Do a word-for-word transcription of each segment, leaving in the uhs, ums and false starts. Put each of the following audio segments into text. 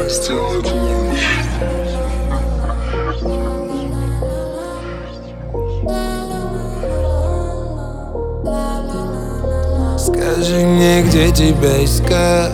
сделать лучше. Скажи мне, где тебя искать?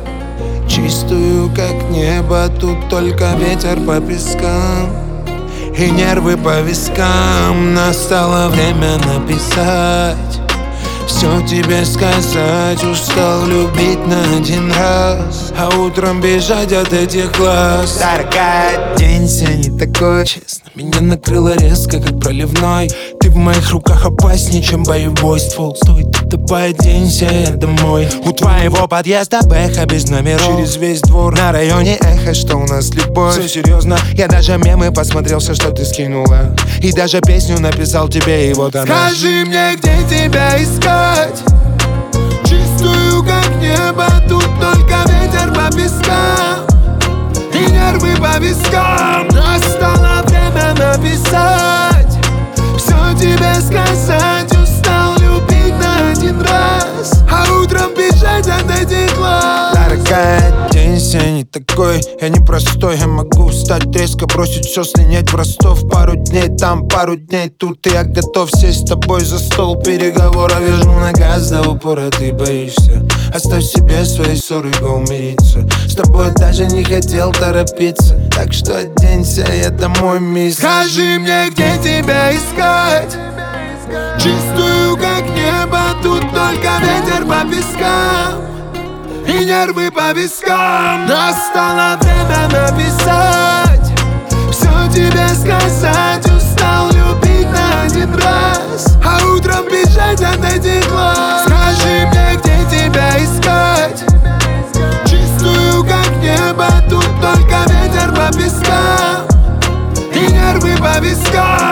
Чистую, как небо, тут только ветер по пескам и нервы по вискам. Настало время написать, все тебе сказать. Устал любить на один раз, а утром бежать от этих глаз. Дорогая, день сегодня такой, честно, меня накрыло резко, как проливной. Ты в моих руках опаснее, чем боевой ствол. Стоит давай, оденься, я домой. У твоего подъезда бэха без номеров, через весь двор на районе эхо, что у нас любовь. Все серьезно, я даже мемы посмотрел, все, что ты скинула, и даже песню написал тебе, и вот она. Скажи мне, где тебя искать? Чистую, как небо, тут только ветер по пескам и нервы по вискам. Настало время написать, все тебе сказать. Устал любить на один раз, а утром бежать от этих глаз. Дорогая, день сегодня такой, я непростой. Я могу встать резко, бросить все, слинять в Ростов. Пару дней там, пару дней тут, и я готов сесть с тобой за стол переговоров. Я жму на газ до упора, ты боишься. Оставь себе свои ссоры, го умириться. С тобой даже не хотел торопиться, так что оденься, я домой, мисс. Скажи мне, где тебя искать? Чистую, как небо, тут только ветер по пескам и нервы по вискам. Настало время написать, все тебе сказать. Устал любить на один раз, а утром бежать от этих глаз. Скажи мне, где тебя искать? Чистую, как небо, тут только ветер по пескам и нервы по вискам.